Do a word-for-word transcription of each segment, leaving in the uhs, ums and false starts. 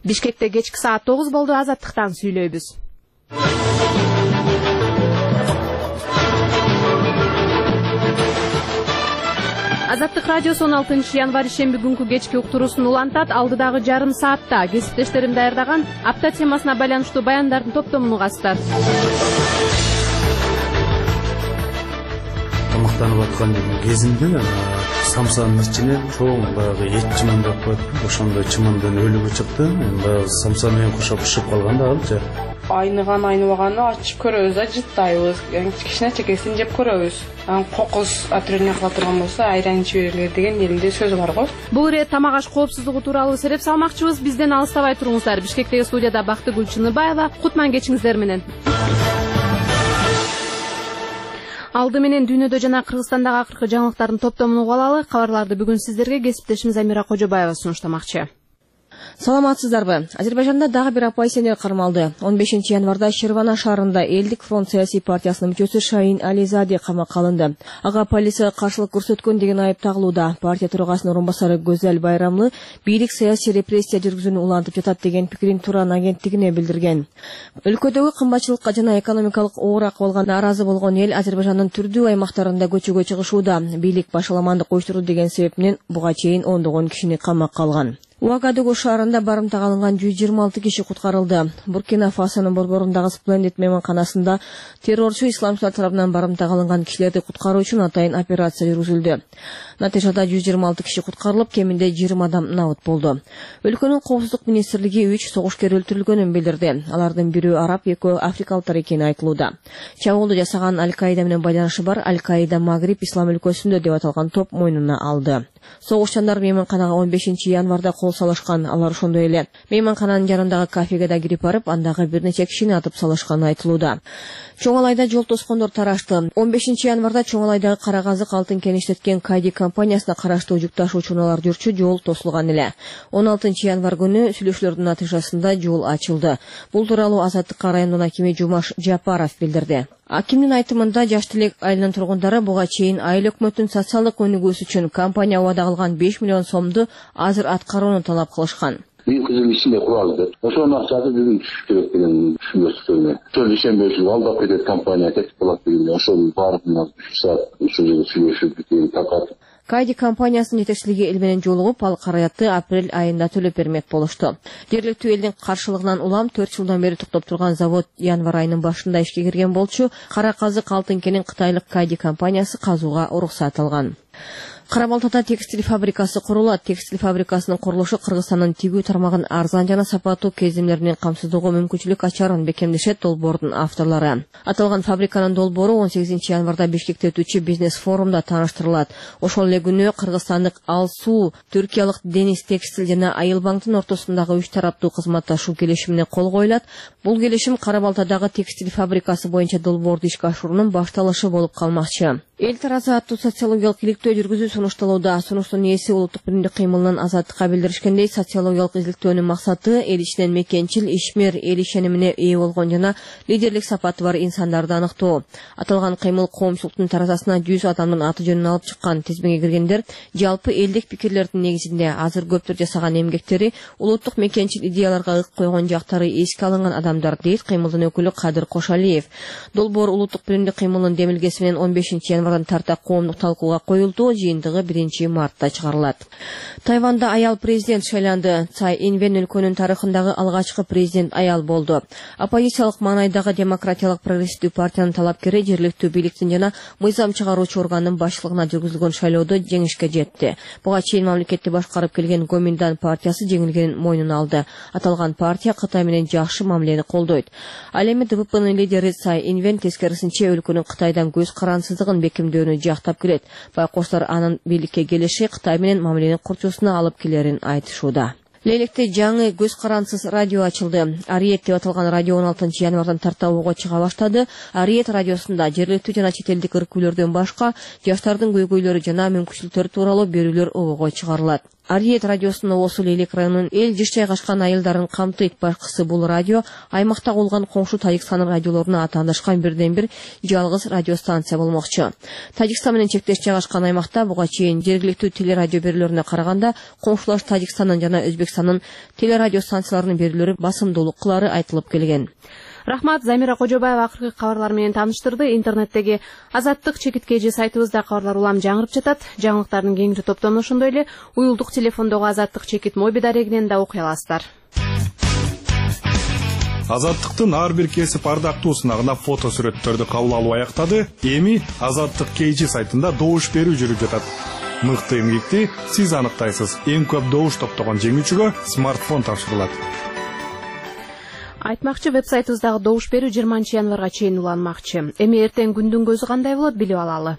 Бишкекте кечки саат тогуз болду. Азаттыктан сүйлөйбүз. Азаттык радиосу он алтынчы январь шемби күнкү кечки уктуруусун улантат. Алдыдагы жарым саатта кесиптештерим даярдаган апта темасына байланыштуу баяндардын топтомун угасыздар. Тамактанып аткан кезинде самсанын ичине чоң баягы эт чымандап коюп, ошондой чымандан өлүгү чыкты. Баягы самса менен кошо бышып калган да алчы. Айныган айныбаганы ачып көрөбүз да, жыттайбыз. Кичине чекесин жеп көрөбүз. Кокус отрежение кыла турган болсо айран жибергиле деген элинде сөз бар го. Бул ирет тамак аш коопсуздугу тууралуу сереп салмакчыбыз. Бизден алыстабай туруңуздар. Бишкектеги студияда Бактыгүл Чыныбаева. Кутман кечиңиздер менен. Алды менен дүйнөдө жана Кыргызстандагы акыркы жаңылыктардын топтомун угуп алалы. Кабарларды бүгүн сиздерге кесиптешimiz Амира Кожобаева сунуштамакчы. Саламатсыздарбы? Азербайжанда дагы бир оппозиционер кармалды. он бешинчи январда Ширвана шаарында Элдик фронт саясий партиясынын мүчөсү Шайин Ализаде камакка алынды. Ага полицияга каршылык көрсөткөн деген айып тагылууда. Партия төрагасынын орун басары Гөзел Байрамлы бийлик саясий репрессия жүргүзүүнү улантып жатат деген пикирин Туран агенттигине билдирген. Өлкөдөгү кымбатчылыкка жана экономикалык оор акыбалга нааразы болгон эл Азербайжандын түрдүү аймактарында көчөгө чыгышууда. Бийлик башаламандык уюштуруу деген себеп менен буга чейин ондогон кишини камакка алган. Уагадугу шаарында барымтага алынган жүз жыйырма алты киши куткарылды. Буркина Фасонун борборундагы Сплендид мейманканасында террорчу исламчылар тарабынан барымтага алынган кишилерди куткаруу үчүн атайын операция жүргүзүлдү. Натыйжада жүз жыйырма алты киши куткарылып, кеминде жыйырма адам набыт болду. Өлкөнүн коопсуздук министрлиги үч согушкер өлтүрүлгөнүн билдирди. Алардын бирөө араб, экөө африкалыктар экени айтылууда. Чабуулду жасаган Аль-Каида менен байланышы бар Аль-Каида Магриб ислам өлкөсүндө деп аталган топ мойнуна алды. Согушчандар мейманканага он бешинчи январда кол салышкан. Алар ошондой эле мейманкананын жанындагы кафеге да кирип барып, андагы бир нече кишини атып салышканы айтылууда. Чоңалайда жол тоскондор тарашты. он бешинчи январда Чоңалайдагы Карагазык алтын кен иштеткен Кайди компаниясына караштуу жүк ташуучу унаалар жүрчү жол тосулган эле. он алтынчы январ күнү сүйлөшүүлөрдүн натыйжасында жол ачылды. Бул тууралуу Азаттыкка райондун акими Жумаш Жапаров билдирди. Акимдин айтымында жаш тилек айылынын тургундары буга чейин айыл өкмөттүн социалдык өнүгүүсү үчүн компания убада кылган беш миллион сомду азыр аткарууну талап кылышкан. Büyük kızım içinde kuraldı. O sonra akşamda bugün düşük gerektiğini düşünüyoruz söyleme. Şöyle şembeyişi aldap edet kampanya tek kulak değil. O sonra bağırtından üç saat sözü sürüyoruz bittiğini takat. Кайди компаниясынын жетекчилиги эл менен жолугуп, ал караятты апрель айында төлөп бермек болушту. Жергиликтүү элдин каршылыгынан улам төрт жылдан бери токтоп турган завод январ айынын башында ишке кирген болчу. Кара казык алтын кенин кытайлык Кайди компаниясы казууга уруксат алган. Карабалтада текстиль фабрикасы курулат. Текстиль фабрикасынын курулушу Кыргызстандын тигүү тармагын арзан жана сапаттуу кезимдер менен камсыздоого мүмкүнчүлүк ачарын бекемдешет долбоордун авторлору. Аталган фабриканын долбоору он сегизинчи январда Бишкекте өтүүчү бизнес форумда тааныштырылат. Ошол эле күнү кыргызстандык Алсуу, түркиялык Дениз текстиль жана Айылбаңдын ортосундагы үч тараптуу кызматташуу келишимине кол коюлат. Бул келишим Карабалтадагы текстиль фабрикасы боюнча долбоорду ишке ашыруунун башталышы болуп калмакчы. Эл таразы аттуу социологиялык иликтөө жүргүзүү сунушталууда. Сунуштун ээси Улуттук биримдик кыймылынын Азаттыкка билдиришкендей, социологиялык изилтөөнүн максаты эл ичинен мекенчил, ишмер, эл ишенимине ээ болгон жана лидерлик сапаты бар инсандарды аныктоо. Аталган кыймыл коомчулуктун таразасына жүз адамдын аты жөнүн алып чыккан. Тизмеге киргендер жалпы элдик пикирлердин негизинде азыр көптөр жасаган эмгектери, улуттук мекенчил идеяларга ык койгон жактары эске алынган адамдар, дейт кыймылдын өкүлү Кадыр Кошалиев. Долбоор Улуттук биримдик кыймылынын демилгеси менен он бешинчи январдан тарта коомдук талкууга коюлду. Жыйындыгы биринчи мартта чыгарылат. Тайванда аял президент шайланды. Цай Инвен өлкөнүн тарыхындагы алгачкы президент аял болду. Оппозициялык маанайдагы демократиялык прогрессивдүү партиянын талапкери жергиликтүү бийликтин жана мыйзам чыгаруучу органдын башчылыгына жүргүзүлгөн шайлоодо жеңишке жетти. Буга чейин мамлекетти башкарып келген Гоминдан партиясы жеңилгенин мойнуна алды. Аталган партия Кытай менен жакшы мамилени колдойт. Ал эми Д П П'нын лидери Цай Инвен тескерисинче өлкөнүн Кытайдан көз карансыздыгын бекемдөөнү жактап келет. Байкоштор анын бийликке келиши Кытай менен мамиленин курчуусуна алып келерин айтышууда. Лейлекте жаңы көз карансыз радио ачылды. Ариет деп аталган радио он алтынчы январдан тарта ого чыга баштады. Ариет радиосунда жергиликтүү жана чет элдик ыркөөлөрдөн башка жаштардын көйгөйлөрү жана мүмкүнчүлүктөрү тууралуу берүүлөр ого чыгарылат. Ариет радиосунун Осул элек районунун эл жыш жайгашкан айылдарын камтыйт. Башкысы бул радио аймакта болгон коңшу Тажикстандын радиолоруна атаандашкан бирден бир жалгыз радиостанция болмокчу. Тажикстан менен чектеш жайгашкан аймакта буга чейин жергиликтүү телерадио берүүлөрүнө караганда коңшулаш Тажикстандын жана Өзбекстандын телерадиостанцияларынын берүүлөрү басымдуулук кылары айтылып келген. Рахмат, Замира Кожобаева акыркы кабарлар менен тааныштырды. Интернеттеги Азаттык чекитке же сайтыбызда кабарлар улам жаңырып жатат. Жаңылыктардын кеңири топтомун ошондой эле уюлдук телефондогу Азаттык чекит моби дарегинен да окуй аласыздар. Азаттыктын ар бир кесип ардактуусуна гана фото сүрөттөрдү кабыл алуу аяктады. Эми Азаттык Кейжи сайтында добуш берүү жүрүп жатат. Мыкты эмгекти сиз аныктайсыз. Эң көп добуш топтогон жеңүүчүгө смартфон тапшырылат. Айтмакчы, веб-сайтыбыздагы добуш берүү жыйырманчы январга чейин уланмакчы. Эми эртең күндүн көзү кандай болот билип алалы.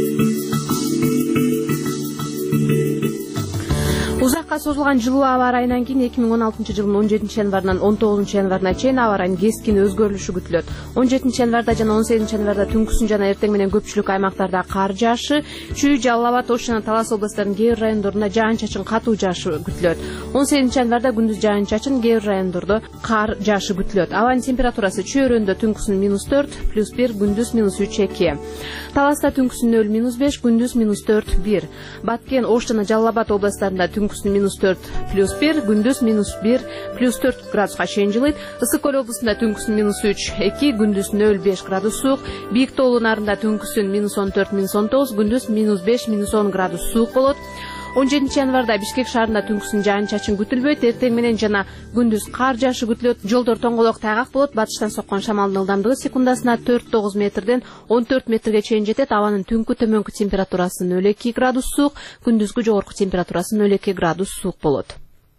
Узакка созулган жылуу аба ырайынан кийин эки миң он алтынчы жылдын он жетинчи январынан он тогузунчу январына чейин аба ырайынын кескин өзгөрүлүшү күтүлөт. он жетинчи январда жана он сегизинчи январда түнкүсүн жана эртең менен көпчүлүк аймактарда кар жаашы, Чүй, Жалал Абад, Ош жана Талас областтарынын кээ бир райондорунда жаан-чачын катуу жаашы күтүлөт. он сегизинчи январда күндүз жаан-чачын, кээ бир райондордо кар жаашы күтүлөт. Абанын температурасы Чүй түнкүсүн минус төрт, плюс бир, күндүз минус үч, эки. Таласта түнкүсүн нөл, минус беш, күндүз минус төрт, бир. Баткен, Ош жана Жалал Абад областтарында түнкүсүн минус төрт, плюс бир, күндүз минус бир, плюс төрт градуска чейин жылыйт. Ысык көл облусунда түнкүсүн минус үч, эки, күндүз нөл, беш градус суук. Бийик тоолуу нарында түнкүсүн минус он төрт, минус он тогуз, күндүз минус беш, минус он градус суук болот. он жетинчи январда Бишкек шаарында түнкүсүн жаан-чачын күтүлбөйт. Эртең менен жана күндүз кар жаашы күтүлөт. Жолдор тоңголок тайгак болот. Батыштан соккон шамалдын ылдамдыгы секундасына төрт тогуз метрден он төрт метрге чейин жетет. Абанын түнкү төмөнкү температурасы нөл эки градус суук, күндүзгү жогорку температурасы нөл эки градус суук болот.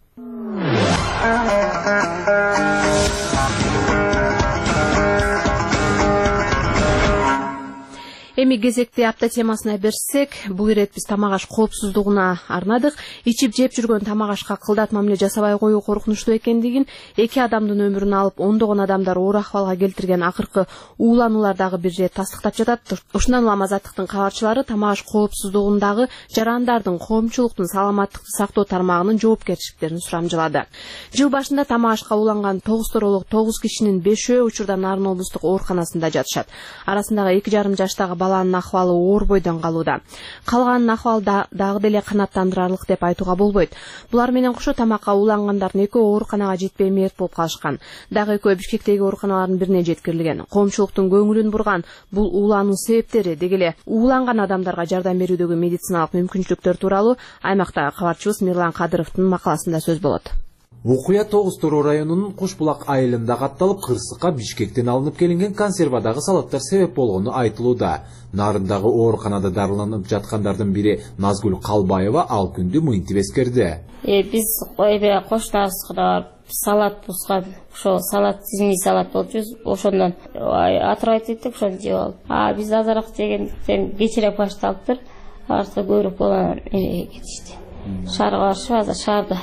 Эми кезекти апта темасына берсек, бул ирет биз тамак аш коопсуздугуна арнадык. Ичип жеп жүргөн тамак ашка кылдат мамиле жасабай коюу коркунучтуу экендигин, эки адамдын өмүрүн алып, ондогон адамдар оор акыбалга келтирген акыркы уулануулар дагы бир жер тастыктап жатат. Ушундан улам Азаттыктын кабарчылары тамак аш коопсуздугундагы жарандардын, коомчулуктун саламаттыкты сактоо тармагынын жоопкерчиликтерин сурамжылады. Жыл башында тамак ашка ууланган тогуз төрөлүк тогуз кишинин бешөө учурда Нарын облустук ооруканасында жатышат. Арасындагы эки жарым жаштагы баланын акыбалы оор бойдон калууда. Калганын акыбалы дагы деле канааттандырарлык деп айтууга болбойт. Булар менен кошо тамакка уулангандардын экөө ооруканага жетпей мерт болуп калышкан. Дагы экөө Бишкектеги ооруканалардын бирине жеткирилген. Коомчулуктун көңүлүн бурган бул уулануу себептери, деги эле ууланган адамдарга жардам берүүдөгү медициналык мүмкүнчүлүктөр тууралуу аймактагы кабарчыбыз Мирлан Кадыровдун макаласында сөз болот. Окуя тогуз Тороо районунун Кушбулак айылында катталып, кырсыкка Бишкектен алынып келинген консервадагы салаттар себеп болгону айтылууда. Нарындагы ооруканада дарыланып жаткандардын бири Назгүл Калбаева ал күндү мынтип эскерди. Э биз койбе кошнабызга салат бузган, ошо салат зимний салат болчу, ошондон атырайт эттик, ошону жеп алдык. А биз азыраак жегенден кечирээк башталыптыр. Арсы көбүрөөк болгон эмеге кетишти. Шаарга барышып, азыр шаарда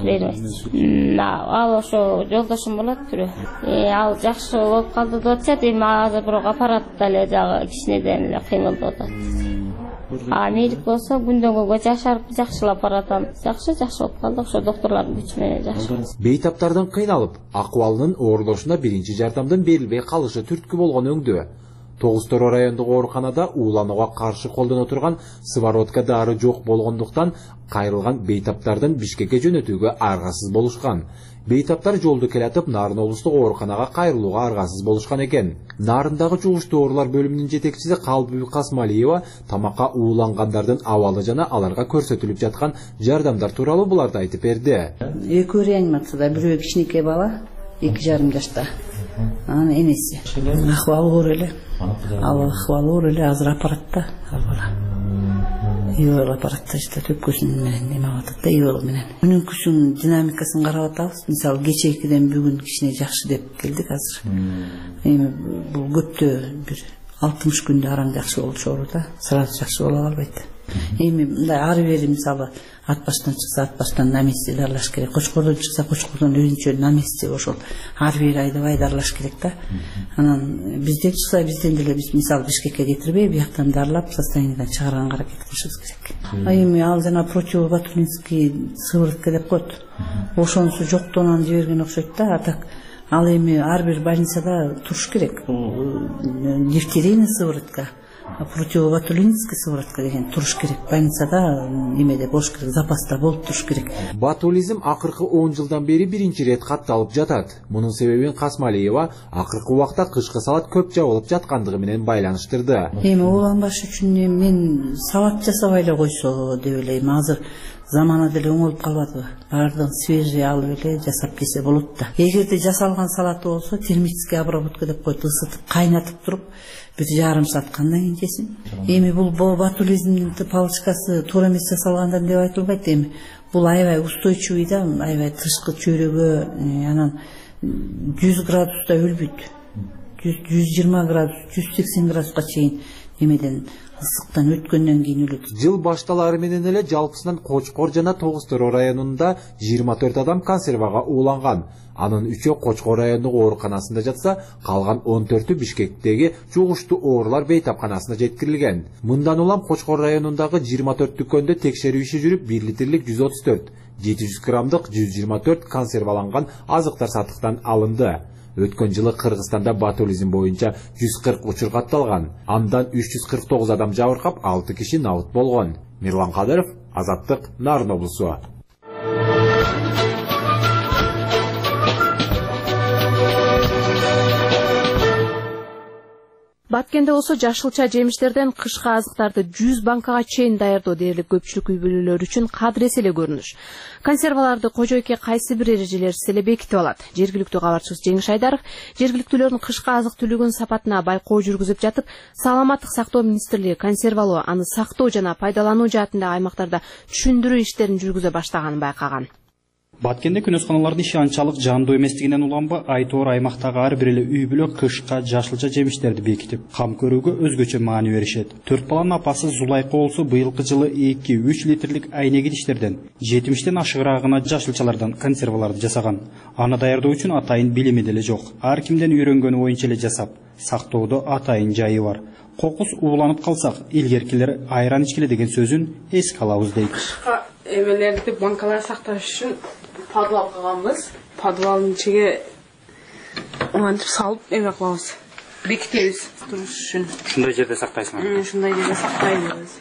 ал ошо жолдошум болот бирөө. Э ал жакшы болуп калды деп атышат. Эми азыр бирок аппарат деле жагы кичинеден эле кыймылдап атат. А мейлик болсо күндөн күнгө жашарып жакшылап баратам. Жакшы жакшы болуп калды, ошо доктурлардын күчү менен жакшы. Бейтаптардан кыйналып, акыбалынын оорлошуна биринчи жардамдын берилбей калышы түрткү болгон өңдө. тогуз Тороо райондук ооруканада ууланууга каршы колдоно турган сыворотка дары жок болгондуктан кайрылган бейтаптардын Бишкекке жөнөтүүгө аргасыз болушкан. Бейтаптар жолду келатып Нарын облустук ооруканага кайрылууга аргасыз болушкан экен. Нарындагы жугуштуу оорулар бөлүмүнүн жетекчиси Калбүбү Касмалиева тамакка уулангандардын абалы жана аларга көрсөтүлүп жаткан жардамдар тууралуу буларды айтып берди. Экөө реанимацияда, бирөө кичинекей бала, эки жарым жашта. Анын энеси. Акыбалы оор эле. Ал акыбалы оор эле, азыр аппаратта ал бала. Иол аппаратта жатат, өпкөсүн менен неме атат да, иол менен. Күнүнкүсүн динамикасын карап атабыз. Мисалы кечээкиден бүгүн кичине жакшы деп келдик азыр. Эми бул көптө бир алтымыш күндө араң жакшы болчу оору да, сразу жакшы боло албайт. Эми мындай ары бери мисалы ат баштан чыкса ат баштан наместье дарлаш керек, Кочкордон чыкса Кочкордон өзүнчө наместье ошол ары бери айдабай дарлаш керек да. Анан бизден чыкса бизден деле биз мисалы Бишкекке кетирбей бияктан дарлап состояниядан чыгарганга аракет кылышыбыз керек. Эми ал жана противоботулинский сыворотка деп коет. Ошонусу жоктон жиберген окшойт да. А так ал эми ар бир больницада туруш керек. Дифтерийный сыворотка, противоботулинский сыворотка деген туруш керек. Больницада немеде болуш керек, запаста болуп туруш керек. Ботулизм акыркы он жылдан бери биринчи рет катталып жатат. Мунун себебин Касмалиева акыркы убакта кышкы салат көп жабылып жаткандыгы менен байланыштырды. Эми ууланбаш үчүн мен салат жасабай эле койсо деп элейм. Азыр замана деле оңолуп калбадыбы? Баардыгын свежий алып эле жасап жесе болот да. Эгерде жасалган салаты болсо термический обработка деп коет, ысытып, кайнатып туруп бир жарым саат кандан кийин жесин. Эми бул ботулизмдин палочкасы туура эмес жасалгандан деп айтылбайт. Эми бул аябай устойчивый да, аябай тышкы чөйрөгө, анан жүз градуста өлбөйт. жүз жыйырма градус, жүз сексен градуска чейин немеден ысыктан өткөндөн кийин өлөт. Жыл башталары менен эле жалпысынан Кочкор жана Тогуз-Тороо районунда жыйырма төрт адам консервага ууланган. Анын үчөө Кочкор райондук ооруканасында жатса, калган он төртү Бишкектеги жугуштуу оорулар бейтапканасына жеткирилген. Мындан улам Кочкор районундагы жыйырма төрт дүкөндө текшерүү иши жүрүп, бир литрлик жүз отуз төрт, жети жүз граммдык жүз жыйырма төрт консерваланган азыктар сатыктан алынды. Өткөн жылы Кыргызстанда ботулизм боюнча жүз кырк учур катталган. Андан үч жүз кырк тогуз адам жабыркап, алты киши набыт болгон. Мирлан Кадыров, Азаттык, Нарын облусу. Баткенде болсо жашылча жемиштерден кышкы азыктарды жүз банкага чейин даярдоо дээрлик көпчүлүк үй бүлөлөр үчүн кадырес эле көрүнүш. Консерваларды кожойке кайсы бир эрежелерсиз эле бекитип алат. Жергиликтүү кабарчыбыз Жеңиш Айдаров жергиликтүүлөрдүн кышкы азык түлүгүнүн сапатына байкоо жүргүзүп жатып, Саламаттык сактоо министрлиги консервалоо, аны сактоо жана пайдалануу жаатындагы аймактарда түшүндүрүү иштерин жүргүзө баштаганын байкаган. Баткенде күнөсканалардын иши анчалык жандуу эместигинен уланбы, айтоор аймактагы ар бир эле үй бүлө кышка жашылча жемиштерди бекитип, кам көрүүгө өзгөчө маани беришет. Төрт баланын апасы Зулайка болсо быйылкы жылы эки үч литрлик айнек идиштерден, жетимиштен ашыгыраагына жашылчалардан консерваларды жасаган. Аны даярдоо үчүн атайын билими деле жок. Ар кимден үйрөнгөнү боюнча эле жасап, сактоодо атайын жайы бар. Кокус ууланып калсак, илгеркилер айран ичкиле деген сөзүн эске алабыз дейт. Эмелерди банкалар сакташ үчүн подвал кылганбыз. Подвалдын ичиге антип салып эме кылабыз. Бекитебиз туруш үчүн. Ушундай жерде сактайсыңар? Ушундай жерде сактайбыз.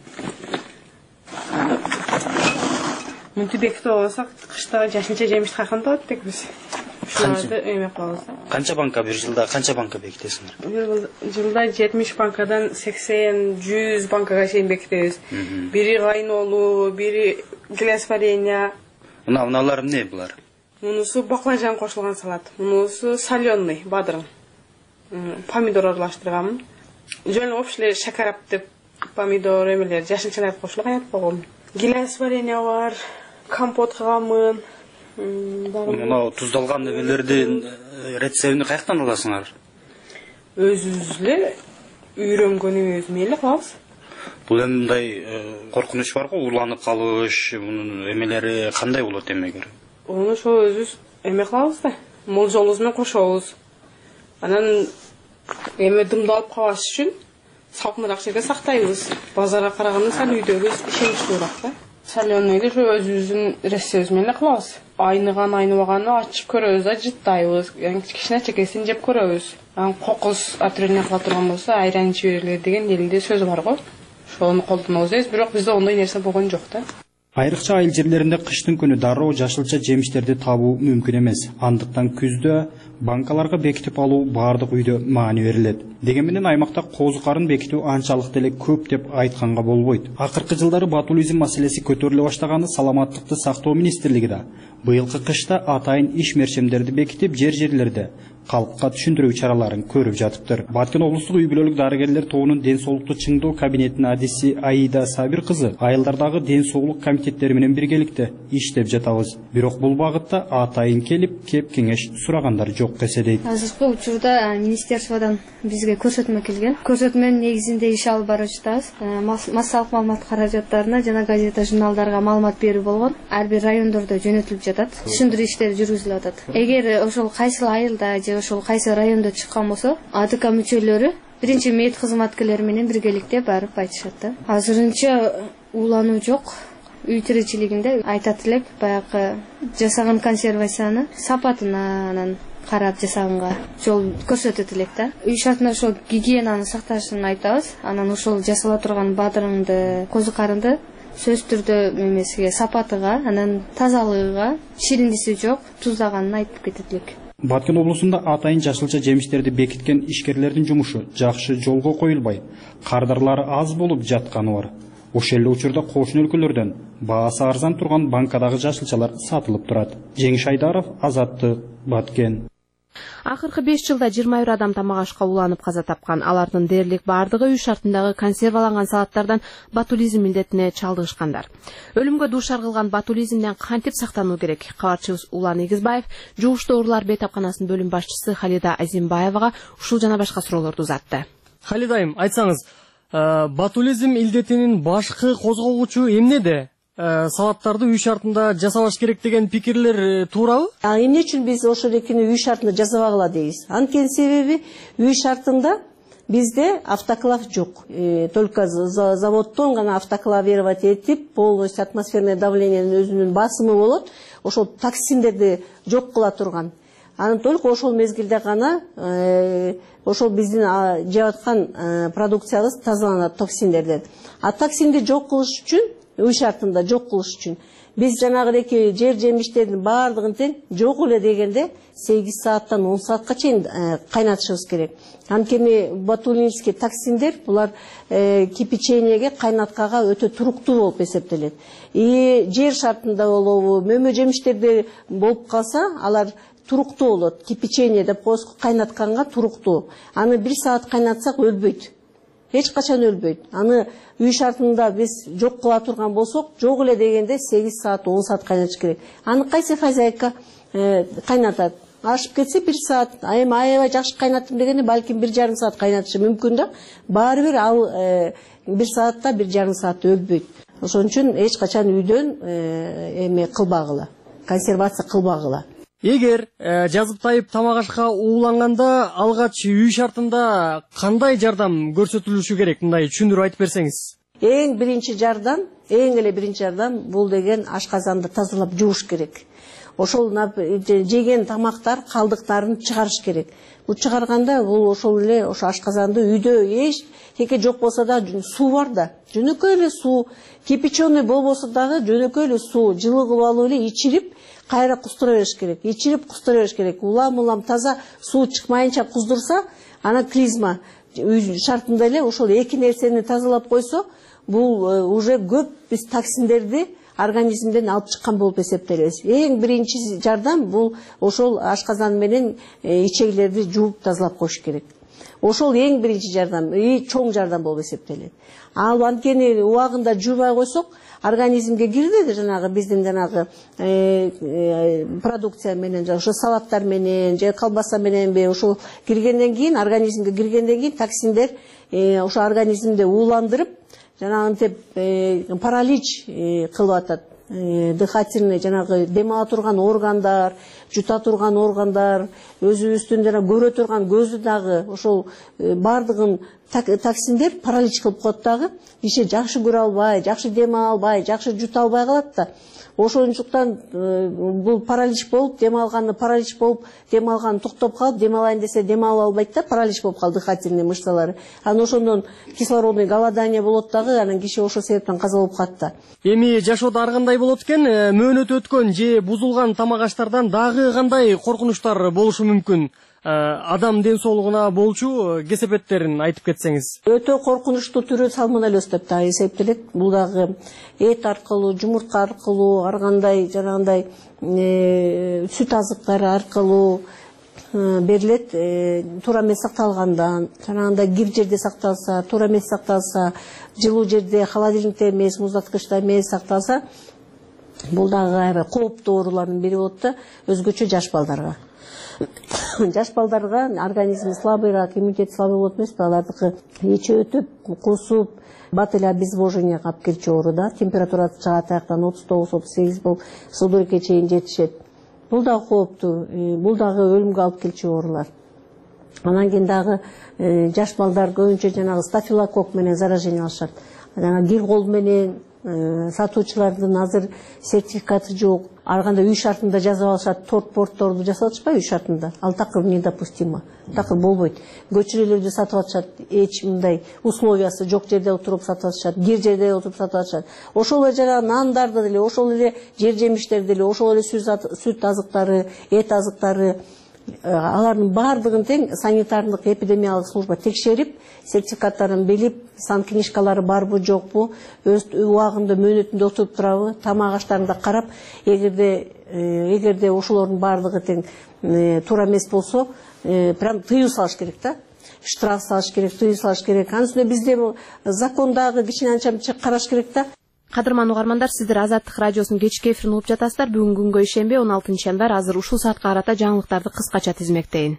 Мынтип бекитип алсак, кышта жашылча жемиш кайкан болот экенбиз. Ушуларды эме кылабыз. Канча банка бир жылда канча банка бекитесиңер? Бир жылда жетимиш банкадан сексен жүз банкага чейин бекитебиз. Бири кайнолуу, бири гилес варенье. Мына мыналар эмне булар? Мунусу баклажан кошулган салат. Мунусу соленый, бадырын. Помидор аралаштырганмын. Жөн общий шакарап деп помидор эмелер, жашылчаларды кошулуп кайнатып койгом. Гилес варенье бар, компот кылганмын. Мына туздалган эмелердин рецептин каяктан аласыңар? Өзүбүз эле үйрөнгөнүбүз менен кылабыз. Бул эми мындай коркунуч барго, ууланып калыш, мунун эмелери кандай болот эмегер? Ону ошо өзүбүз эме кылабыз да, молжолубуз менен кошобуз. Анан эме дымдалып калбаш үчүн салкыныраак жерде сактайбыз. Базарга караганда сал үйдөгүбүз ишеничтүүрөөк да. Соленыйды ошо өзүбүздүн рецептибиз менен кылабыз. Айныган, айныбаганы ачып көрөбүз да, жыттайбыз. Яңы кичине чекесин жеп көрөбүз. Анан кокус отрывне кыла турган болсо, айран ичип бергиле деген элде сөз бар го. Ошону колдонобуз дейбиз, бирок бизде ондой нерсе болгон жок да. Айрыкча айыл жерлеринде кыштын күнү дароо жашылча жемиштерди табуу мүмкүн эмес. Андыктан күздө банкаларга бекитип алуу баардык үйдө маани берилет. Деген менен аймакта козу карын бекитүү анчалык деле көп деп айтканга болбойт. Акыркы жылдары ботулизм маселеси көтөрүлө баштаганы Саламаттыкты сактоо министрлиги да быйылкы кышта атайын иш мерчемдерди бекитип, жер жерлерде халыкка түшүндүрүү чараларын көрүп жатыптыр. Баткен облустук үй бүлөлүк дарыгерлер тобунун ден соолукту чыңдоо кабинетинин адиси Аида Сабир кызы айылдардагы ден соолук комитеттери менен биргеликте иштеп жатабыз. Бирок бул багытта атайын келип кеп кеңеш сурагандар жок десе дейт. Азыркы учурда министерстводон бизге көрсөтмө келген. Көрсөтмөнүн негизинде иш алып барып жатабыз. Массалык маалымат каражаттарына жана газета журналдарга маалымат берүү болгон. Ар бир райондордо жөнөтүлүп жатат. Түшүндүрүү иштери жүргүзүлүп атат. Эгер ошол кайсы айылда же ошол кайсы райондо чыккан болсо, АТК мүчөлөрү биринчи мед кызматкерлери менен биргеликте барып айтышат да. Азырынча уулануу жок. Үй тиричилигинде айтат элек, баягы жасаган консервацияны сапатына анан карап жасаганга жол көрсөтөт элек да. Үй шартында ошол гигиенаны сакташын айтабыз. Анан ошол жасала турган бадырыңды, козу карынды сөз түрдө эмесиге, сапатыга, анан тазалыгыга, шириндиси жок, туздаганын айтып кетет элек. Баткен облусунда атайын жашылча жемиштерди бекиткен ишкерлердин жумушу жакшы жолго коюлбай, кардарлары аз болуп жатканы бар. Ошол эле учурда кошуна өлкөлөрдөн баасы арзан турган банкадагы жашылчалар сатылып турат. Жеңиш Айдаров, Азаттык, Баткен. Акыркы беш жылда жыйырма бир адам тамак ашка уланып каза тапкан. Алардын дээрлик бардыгы үй шартындагы консерваланган салаттардан ботулизм илдетине чалдыгышкандар. Өлүмгө дуушар кылган ботулизмден кантип сактануу керек? Кабарчыбыз Улан Игизбаев жугуштуу оорулар бейтапканасынын бөлүм башчысы Халида Азимбаевага ушул жана башка суроолорду узатты. Халидайым, айтсаңыз, ботулизм илдетинин башкы козгогучу эмнеде? Салаттарды үй шартында жасабаш керек деген пикирлер туурабы? Эмне үчүн биз ошол экини үй шартында жасабагыла дейбиз? Анткени себеби үй шартында бизде автоклав жок. Только заводдон гана автоклавировать этип, полностью атмосферное давлениенин өзүнүн басымы болот. Ошол токсиндерди жок кыла турган. Анан только ошол мезгилде гана ошол биздин жеп аткан продукциябыз тазаланат токсиндерден. А токсинди жок кылыш үчүн, үй шартында жок кылыш үчүн биз жанагыдеки жер жемиштердин баардыгын тең жок эле дегенде сегиз сааттан он саатка чейин кайнатышыбыз керек. Анткени ботулинский токсиндер булар кипячениеге, кайнаткага өтө туруктуу болуп эсептелет. И жер шартында болобу, мөмө жемиштерде болуп калса, алар туруктуу болот. Кипячение деп коебуз, кайнатканга туруктуу. Аны бир саат кайнатсак өлбөйт. Эч качан өлбөйт. Аны үй шартында биз жок кыла турган болсок, жок эле дегенде сегиз саат, он саат кайнатыш керек. Аны кайсы хозяйка кайнатат? Ашып кетсе бир саат, эми аябай жакшы кайнаттым дегенде балким бир жарым саат кайнатышы мүмкүн да. Баары бир ал бир саатта бир жарым саат өлбөйт. Ошон үчүн эч качан үйдөн эме кылбагыла, консервация кылбагыла. Эгер жазып тайып тамак ашка ууланганда алгач үй шартында кандай жардам көрсөтүлүшү керек? Мындай түшүндүрүп айтып берсеңиз. Эң биринчи жардам, эң эле биринчи жардам бул деген ашказанды тазалап жууш керек. Ошол жеген тамактар калдыктарын чыгарыш керек. Бул чыгарганда бул ошол эле ошо ашказанды үйдө эч теке жок болсо да суу бар да, жөнөкөй эле суу, кипяченый болбосо дагы жөнөкөй эле суу жылы кылып алып эле ичирип кайра куздура бериш керек. Ичирип куздура бериш керек. Улам-улам таза суу чыкмайынча куздурса, ана клизма үй шартында эле ошол эки нерсени тазалап койсо, бул уже көп биз токсиндерди организмден алып чыккан болуп эсептелебиз. Эң биринчи жардам бул ошол ашказан менен ичегилерди жууп тазалап коюш керек. Ошол эң биринчи жардам, и чоң жардам болуп эсептелет. Ал анткени убагында жуубай койсок, организмге кирди жанагы биздин жанагы продукция менен, ошо салаттар менен, же колбаса мененби ошол киргенден кийин, организмге киргенден кийин токсиндер ошо организмди ууландырып, жанагынтип паралич кылып атат. Дыхательный жанагы дем ала турган органдар, жута турган органдар, өзүбүздүн жана көрө турган көздү дагы ошол бардыгын токсиндер паралич кылып коет дагы, киши жакшы көрө албай, жакшы дем ала албай, жакшы жута албай калат да. Ошондуктан бул паралич болуп, дем алганы паралич болуп, дем алганы токтоп калып, дем алайын десе дем ала албайт да, паралич болуп калды дыхательный мышцалары. Анан ошондон кислородный голодание болот дагы, анан киши ошол себептен каза болуп калат да. Эми жашоодо ар кандай болот экен? Мөөнөт өткөн же бузулган тамак аштардан дагы кандай коркунучтар болушу мүмкүн? Адам ден соолугуна болчу кесепеттерин айтып кетсеңиз. Өтө коркунучтуу түрү сальмонеллез деп да эсептелет. Бул дагы эт аркылуу, жумуртка аркылуу, ар кандай жанагындай сүт азыктары аркылуу берилет, туура эмес сакталгандан, жанагындай кир жерде сакталса, туура эмес сакталса, жылуу жерде, холодильникте эмес, муздаткычта эмес сакталса, бул дагы аябай кооптуу оорулардын бири болот да, өзгөчө жаш балдарга. Жаш балдарга организми слабыйраак, иммунитет слабый болот эмеспи, алардыкы ичи өтүп, кусуп, бат эле обезвоживание алып келчү оору да, температура чыгат аяктан отуз тогуз отуз сегиз болуп, судорогке чейин жетишет. Бул дагы кооптуу, бул дагы өлүмгө алып келчү оорулар. Анан кийин дагы жаш балдар көбүнчө жанагы стафилококк менен заражение алышат. Жана кир кол менен сатуучулардын азыр сертификаты жок. Ар кандай үй шартында жазып алышат, торт портторду жасап атышпайбы үй шартында. Ал такыр недопустимо. Такыр болбойт. Көчүрөлөрдү сатып атышат, эч мындай условиясы жок жерде отуруп сатып атышат, кир жерде отуруп сатып атышат. Ошол эле жана нандарды деле, ошол эле жер жемиштерди деле, ошол эле сүт азыктары, эт азыктары, алардын баардыгын тең санитардык эпидемиялык служба текшерип, сертификаттарын билип, сан книжкалары барбы жокпу, өз убагында мөөнөтүндө отуруп турабы, тамак аштарын да карап, эгерде эгерде ошолордун баардыгы тең туура эмес болсо, прям тыюу салыш керек да. Штраф салыш керек, тыюу салыш керек. Анын үстүнө бизде закондагы кичине анча караш керек да. Кадырман угармандар, сиздер Азаттык радиосунун кечки эфирин угуп жатасыздар. Бүгүнкү күнгө ишембей, он алтынчы январь, азыр ушул саатка карата жаңылыктарды кыскача тизмектейин.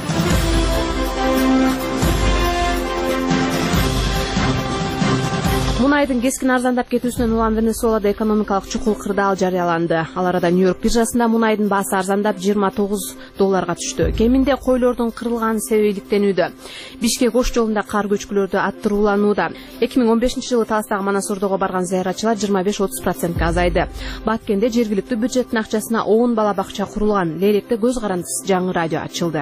Мунайдын кескин арзандап кетүүсүнөн улам Венесуэлада экономикалык чукул кырдаал жарыяланды. Ал арада Нью-Йорк биржасында мунайдын баасы арзандап жыйырма тогуз долларга түштү. Кеминде койлордун кырылган себеби иликтенүүдө. Бишкек Ош жолунда кар көчкүлөрдү аттырууланууда. эки миң он бешинчи жылы Таластагы Манасордого барган зыяратчылар жыйырма беш отуз процентке азайды. Баткенде жергиликтүү бюджеттин акчасына он бала бакча курулган. Лейлекте көз карандысыз жаңы радио ачылды.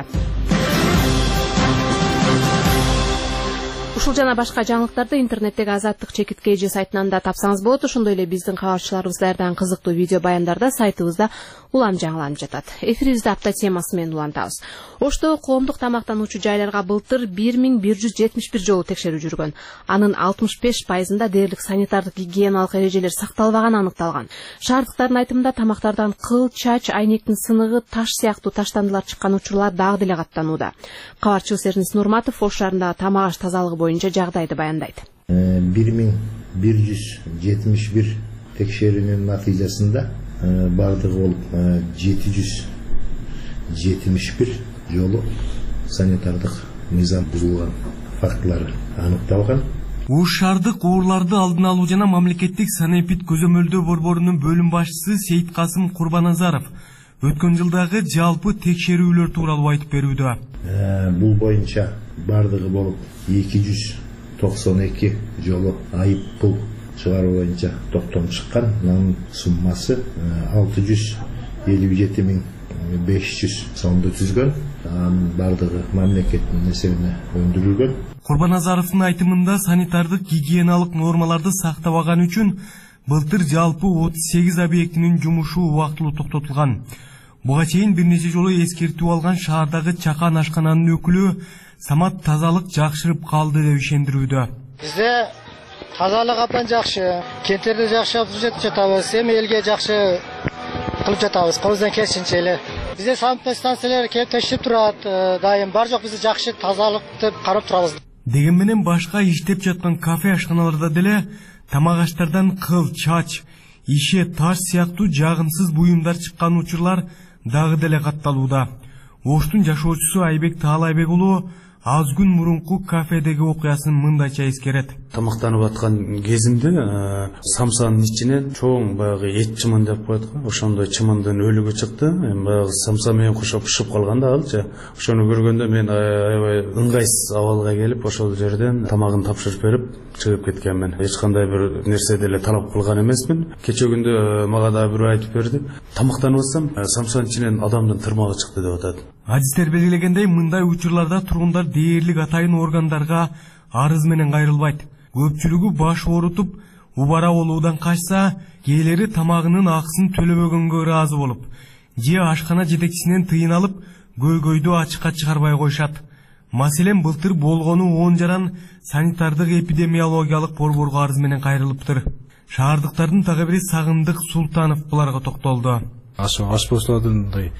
Ушул жана башка жаңылыктарды интернеттеги Азаттык чекит kg сайтынан да тапсаңыз болот. Ошондой эле биздин кабарчыларыбыз даярдаган кызыктуу видео баяндарда сайтыбызда улам жаңыланып жатат. Эфирибизде апта темасы менен улантабыз. Оштогу коомдук тамактануучу жайларга былтыр бир миң бир жүз жетимиш бир жолу текшерүү жүргөн. Анын алтымыш беш пайызында дээрлик санитардык гигиеналык эрежелер сакталбаганы аныкталган. Шаардыктардын айтымында тамактардан кыл, чач, айнектин сыныгы, таш сыяктуу таштандылар чыккан учурлар дагы деле каттанууда. Кабарчыбыз Эрнис Нурматов Ош шаарындагы тамак аш тазалыгы боюнча жагдайды баяндайт. бир миң бир жүз жетимиш бир текшерүүнүн натыйжасында бардыгы болуп жети жүз жетимиш бир жолу санитардык мыйзам бузулган фактылары аныкталган. Ош шаардык ооруларды алдын алуу жана мамлекеттик санэпид көзөмөлдөө борборунун бөлүм башчысы Сейиткасым Курбаназаров өткөн жылдагы жалпы текшерүүлөр тууралуу айтып берүүдө. Бул боюнча бардыгы болуп эки жүз токсон эки жолу айып пул чыгаруу боюнча токтом чыккан. Анын суммасы алты жүз элүү жети миң беш жүз сомду түзгөн. Анын бардыгы мамлекеттин эсебине өндүрүлгөн. Курбаназаровдун айтымында санитардык гигиеналык нормаларды сактабаган үчүн былтыр жалпы отуз сегиз объектинин жумушу убактылуу токтотулган. Буга чейин бир нече жолу эскертүү алган шаардагы чакан ашкананын өкүлү Самат тазалык жакшырып калды деп ишендирүүдө. Бизде тазалык абдан жакшы, кенттерде жакшы отуруп жатабыз, эми элге жакшы кылып жатабыз, колубуздан келишинче эле. Бизде санитар станциялар келип текшерип турат, дайым бар жок бизде жакшы тазалыкты карап турабыз. Деген менен башка иштеп жаткан кафе ашканаларда деле тамак аштардан кыл, чач, иши, таш сыяктуу жагымсыз буюмдар чыккан учурлар дагы деле катталууда. Оштун жашоочусу Айбек Таалайбек уулу аз күн мурунку кафедеги окуясын мындайча эскерет. Тамактанып аткан кезимде самсанын ичинен чоң баягы эт чымын деп коет го. Ошондой чымындын өлүгү чыкты. Эми баягы самса менен кошо бышып калган да алчы. Ошону көргөндө мен аябай ыңгайсыз абалга келип, ошол жерден тамагын тапшырып берип чыгып кеткенмин. Эч кандай бир нерсе деле талап кылган эмесмин. Кече күндө мага да бирөө айтып берди. Тамактанып атсам, самсанын ичинен адамдын тырмагы чыкты деп атат. Адистер белгилегендей, мындай учурларда тургундар дээрлик атайын органдарга арыз менен кайрылбайт. Көпчүлүгү баш оорутуп, убара болуудан качса, кээлери тамагынын акысын төлөбөгөнгө ыраазы болуп, же ашкана жетекчисинен тыйын алып, көйгөйдү ачыкка чыгарбай коюшат. Маселен былтыр болгону он жаран санитардык эпидемиологиялык борборго арыз менен кайрылыптыр. Шаардыктардын дагы бири Сагындык Султанов буларга токтолду. Аш аш постодундай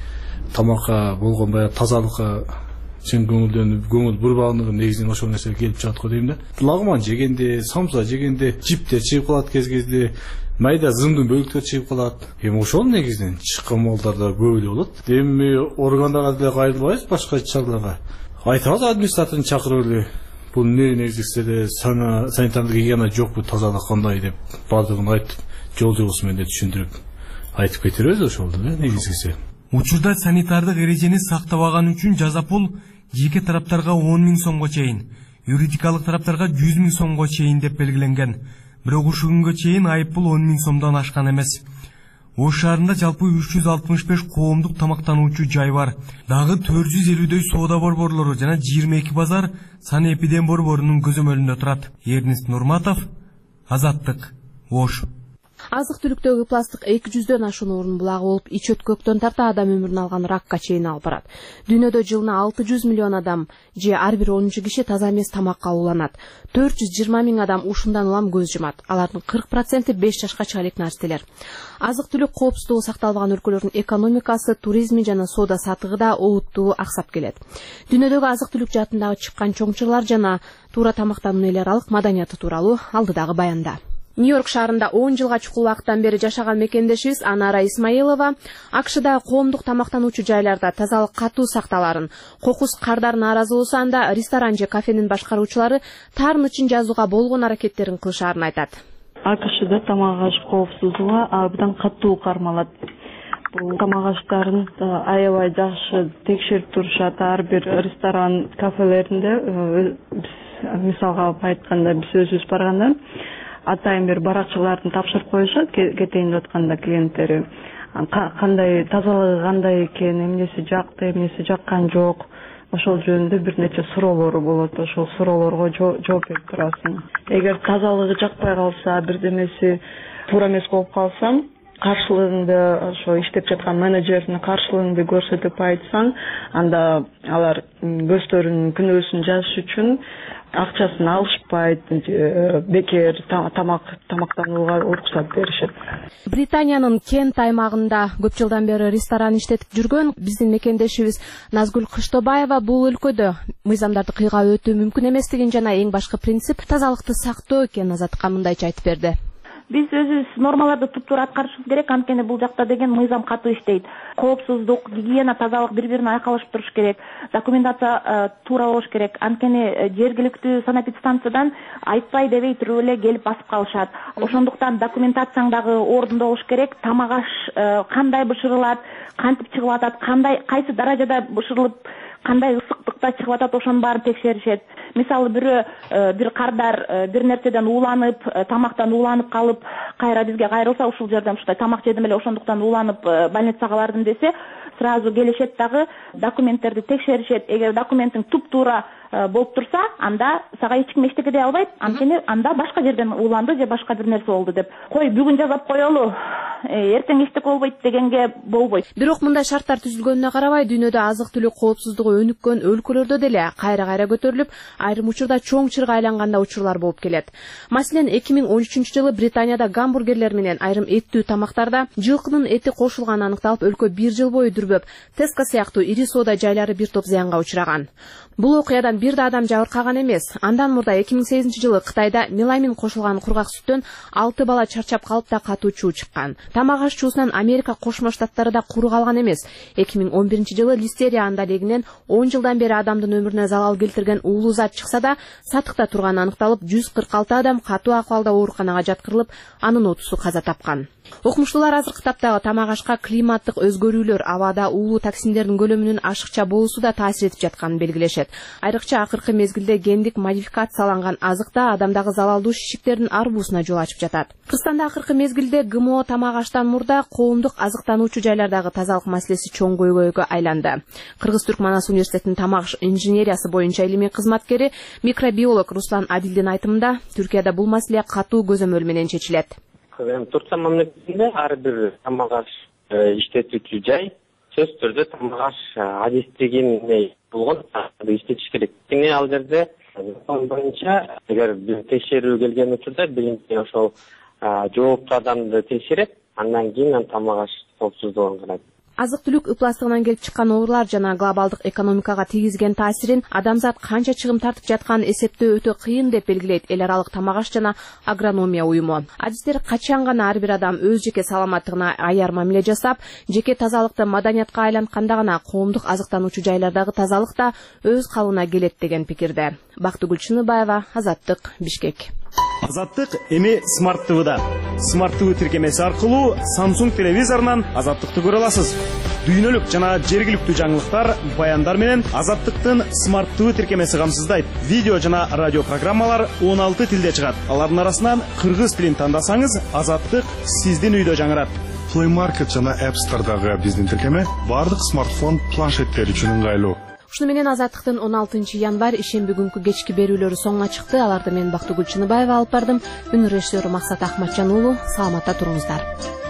тамакка болгон баягы тазалыкка чын көңүлдөнүп көңүл бурбагындыгы негизинен ошол нерсе келип чыгат го дейм да. Лагман жегенде, самса жегенде жиптер чыгып калат кез кезде, майда зымдын бөлүктөр чыгып калат. Эми ошол негизинен чыккан малдарда көп эле болот. Эми органдарга деле кайрылбайбыз башка чараларга. Айтабыз администраторун чакырып эле бул эмне негизинде санитардык гигиена жокпу, тазалык кандай деп баардыгын айтып, жол жобосу менен түшүндүрүп айтып кетиребиз ошолду негизгиси. Учурда санитардык эрежени сактабаган үчүн жаза пул жеке тараптарга он миң сомго чейин, юридикалык тараптарга жүз миң сомго чейин деп белгиленген. Бирок ушул күнгө чейин айыппул он миң сомдон ашкан эмес. Ош шаарында жалпы үч жүз алтымыш беш коомдук тамактануучу жай бар. Дагы төрт жүз элүүдөй соода борборлору жана жыйырма эки базар санэпидем борборунун көзөмөлүндө турат. Эрнест Нурматов, Азаттык, Ош. Азык түлүктөгү пластик эки жүздөн ашуун орун булагы болуп, ич өткөктөн тарта адам өмүрүн алган ракка чейин алып барат. Дүйнөдө жылына алты жүз миллион адам же ар бир онунчу киши таза эмес тамакка уланат. төрт жүз жыйырма миң адам ушундан улам көз жумат. Алардын кырк проценти беш жашка чыга элек нарселер. Азык түлүк коопсуздугу сакталбаган өлкөлөрдүн экономикасы, туризми жана соода сатыгы да олуттуу аксап келет. Дүйнөдөгү азык түлүк жаатындагы чыккан чоңчурлар жана туура тамактануу эл аралык маданияты тууралуу алдыдагы баянда. Нью-Йорк шаарында он жылга чукул убакыттан бери жашаган мекендешибиз Анара Исмаилова АКШда коомдук тамактануучу жайларда тазалык катуу сакталарын, кокус кардар нааразы болсо анда ресторан же кафенин башкаруучулары тарын үчүн жазууга болгон аракеттерин кылышаарын айтат. АКШда тамак аш коопсуздугу абдан катуу кармалат. Бул тамак аштарын аябай жакшы текшерип турушат. Ар бир ресторан, кафелеринде мисалга алып айтканда биз өзүбүз барганда атайын бир баракчылардын тапшырып коюшат кетейин деп атканда клиенттери кандай тазалыгы кандай экен, эмнеси жакты, эмнеси жаккан жок, ошол жөнүндө бир нече суроолору болот. Ошол суроолорго жооп берип турасың. Эгер тазалыгы жакпай калса, бирдемеси туура эмес болуп калса, каршылыгыңды ошо иштеп жаткан менеджердин каршылыгыңды көрсөтүп айтсаң, анда алар көздөрүнүн күнөөсүн жазыш үчүн акчасын алышпайт, бекер тамак тамактанууга уруксат беришет. Британиянын Кент аймагында көп жылдан бери ресторан иштетип жүргөн биздин мекендешибиз Назгүл Кыштобаева бул өлкөдө мыйзамдарды кыйгап өтүү мүмкүн эместигин жана эң башкы принцип тазалыкты сактоо экенин Азаттыкка мындайча айтып берди. Биз өзүбүз нормаларды туптуура аткарышыбыз керек, анткени бул жакта деген мыйзам катуу иштейт. Коопсуздук, гигиена, тазалык бири-бирине айкалышып туруш керек. Документация туура болуш керек. Анткени жергиликтүү санэпидстанциядан айтпай дебей туруп эле келип басып калышат. Ошондуктан документацияң дагы ордунда болуш керек. Тамак аш кандай бышырылат, кантип чыгып атат, кандай кайсы даражада бышырылып, кандай ысыктыкта чыгып атат, ошонун баарын текшеришет. Мисалы бирөө бир кардар бир нерседен ууланып, тамактан ууланып калып, кайра бизге кайрылса, ушул жерден ушундай тамак жедим эле, ошондуктан ууланып больницага бардым десе, сразу келишет дагы документтерди текшеришет. Эгер документиң туп-туура болуп турса, анда сага эч ким эчтеке дей албайт. Анткени анда башка жерден ууланды же башка бир нерсе болду деп. Кой бүгүн жазап коелу, эртең эчтеке болбойт дегенге болбойт. Бирок мындай шарттар түзүлгөнүнө карабай, дүйнөдө азык түлүк коопсуздугу өнүккөн өлкөлөрдө деле кайра-кайра көтөрүлүп, айрым учурда чоң чырга айланганда учурлар болуп келет. Маселен, эки миң он үчүнчү жылы Британияда гамбургерлер менен айрым эттүү тамактарда жылкынын эти кошулганы аныкталып, өлкө бир жыл бою дүрбөп, Теска сыяктуу ири соода жайлары бир топ зыянга учураган. Бул окуядан бир да адам жабыркаган эмес. Андан мурда эки миң сегизинчи жылы Кытайда меламин кошулган кургак сүттөн алты бала чарчап калып да катуу чуу чыккан. Тамак аш чуусунан Америка Кошмо Штаттары да куру калган эмес. эки миң он биринчи жылы листерия андалегинен он жылдан бери адамдын өмүрүнө залал келтирген уулуу зат чыкса да, сатыкта турганы аныкталып, жүз кырк алты адам катуу акыбалда ооруканага жаткырылып, анын отузу каза тапкан. Окумуштуулар азыркы таптагы тамак ашка климаттык өзгөрүүлөр, абада уулуу токсиндердин көлөмүнүн ашыкча болуусу да таасир этип жатканын белгилешет. Айрыкча акыркы мезгилде гендик модификацияланган азыкта адамдагы залалдуу шишиктердин арбуусуна жол ачып жатат. Кыргызстанда акыркы мезгилде ГМО тамак аштан мурда коомдук азыктануучу жайлардагы тазалык маселеси чоң көйгөйгө айланды. Кыргыз-Түрк Манас университетинин тамак инженериясы боюнча илимий кызматкери, микробиолог Руслан Адилдин айтымында, Түркияда бул маселе катуу көзөмөл менен чечилет. Туркия мамлекетинде ар бир тамак аш иштетүүчү жай сөзсүз түрдө тамак аш адистигин болгон иштетиш керек. Эми ал жерде закон боюнча эгер бир текшерүү келген учурда биринчи ошол жооптуу адамды текшерет, андан кийин тамак аш коопсуздугун карайт. Азык-түлүк ыпластыгынан келип чыккан оорулар жана глобалдык экономикага тийгизген таасирин адамзат канча чыгым тартып жатканын эсептөө өтө кыйын деп белгилейт эл аралык тамак аш жана агрономия уюму. Адистер качан гана ар бир адам өз жеке саламаттыгына аяр мамиле жасап, жеке тазалыкты маданиятка айлантканда гана коомдук азыктануучу жайлардагы тазалык да өз калыбына келет деген пикирде. Бактыгүл Чыныбаева, Азаттык, Бишкек. Азаттык эми Смарт ТВда. Смарт ТВ тиркемеси аркылуу Samsung телевизорунан Азаттыкты көрө аласыз. Дүйнөлүк жана жергиликтүү жаңылыктар, баяндар менен Азаттыктын Смарт ТВ тиркемеси камсыздайт. Видео жана радио программалар он алты тилде чыгат. Алардын арасынан кыргыз тилин тандасаңыз, Азаттык сиздин үйдө жаңырат. Play Market жана App Store'дагы биздин тиркеме бардык смартфон планшеттер үчүн ыңгайлуу. Ушуну менен Азаттыктын он алтынчы январь ишемби күнкү кечки берүүлөрү соңуна чыкты. Аларды мен Бактыгүл Чыныбаева алып бардым. Үнү режиссеру Максат Ахматжан уулу. Саламатта туруңуздар.